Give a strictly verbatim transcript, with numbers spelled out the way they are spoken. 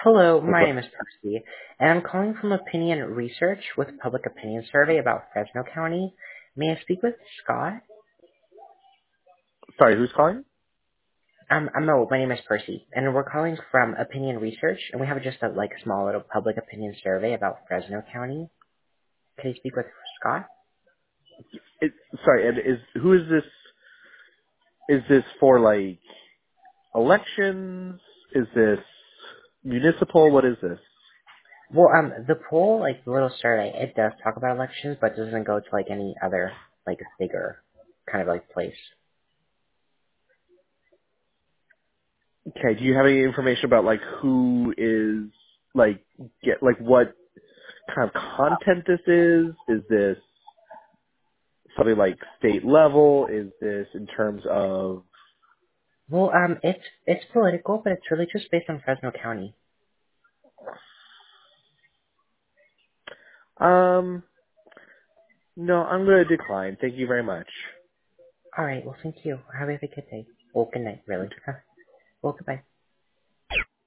Hello, my Hello. name is Percy, and I'm calling from Opinion Research with a public opinion survey about Fresno County. May I speak with Scott? Sorry, who's calling? Um, um, no, my name is Percy, and we're calling from Opinion Research, and we have just a like small little public opinion survey about Fresno County. Can I speak with Scott? It, sorry, and is who is this? Is this for like elections? Is this municipal? What is this? Well, um, the poll, like the little survey, it does talk about elections, but doesn't go to like any other like bigger kind of like place. Okay, do you have any information about like who is like get like what kind of content this is? Is this something like state level? Is this in terms of Well, um, it's it's political, but it's really just based on Fresno County. um? No, I'm going to decline. Thank you very much. All right. Well, thank you. Have a good day. Well, good night, really. Well, goodbye.